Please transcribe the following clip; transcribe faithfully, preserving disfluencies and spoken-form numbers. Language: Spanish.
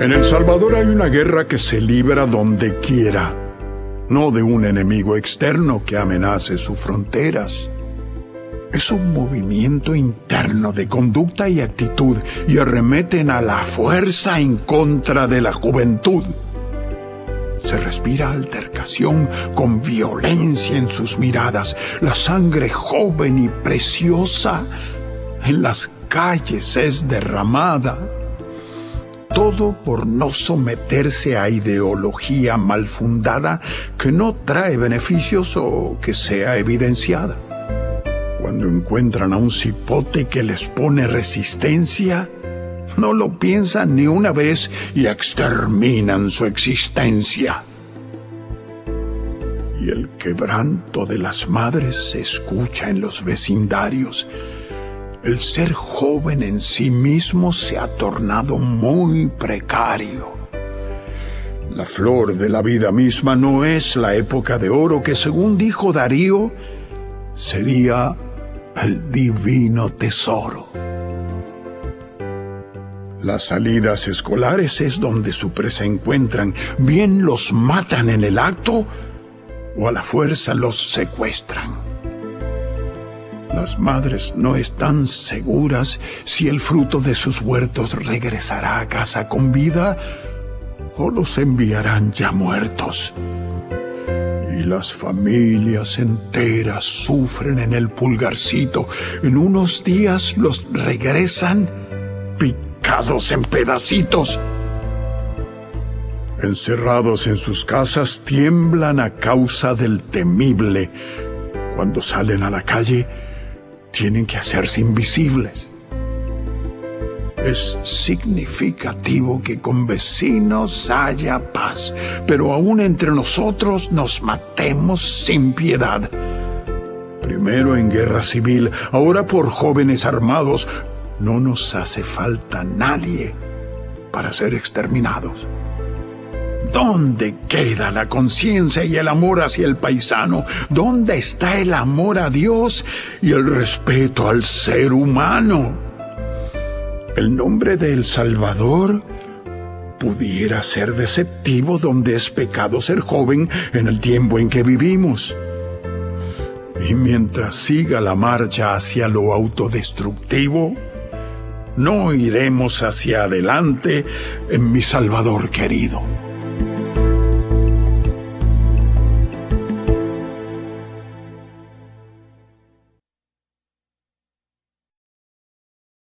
En El Salvador hay una guerra que se libra donde quiera, no de un enemigo externo que amenace sus fronteras. Es un movimiento interno de conducta y actitud y arremeten a la fuerza en contra de la juventud. Se respira altercación con violencia en sus miradas, la sangre joven y preciosa en las calles es derramada. Todo por no someterse a ideología mal fundada que no trae beneficios o que sea evidenciada. Cuando encuentran a un cipote que les pone resistencia, no lo piensan ni una vez y exterminan su existencia. Y el quebranto de las madres se escucha en los vecindarios. El ser joven en sí mismo se ha tornado muy precario. La flor de la vida misma no es la época de oro que, según dijo Darío, sería el divino tesoro. Las salidas escolares es donde su presa encuentran. Bien los matan en el acto o a la fuerza los secuestran. Las madres no están seguras si el fruto de sus huertos regresará a casa con vida o los enviarán ya muertos. Y las familias enteras sufren en el pulgarcito. En unos días los regresan picados en pedacitos. Encerrados en sus casas, tiemblan a causa del temible. Cuando salen a la calle, tienen que hacerse invisibles. Es significativo que con vecinos haya paz, pero aún entre nosotros nos matemos sin piedad. Primero en guerra civil, ahora por jóvenes armados. No nos hace falta nadie para ser exterminados. ¿Dónde queda la conciencia y el amor hacia el paisano? ¿Dónde está el amor a Dios y el respeto al ser humano? El nombre de El Salvador pudiera ser deceptivo donde es pecado ser joven en el tiempo en que vivimos. Y mientras siga la marcha hacia lo autodestructivo, no iremos hacia adelante en mi Salvador querido.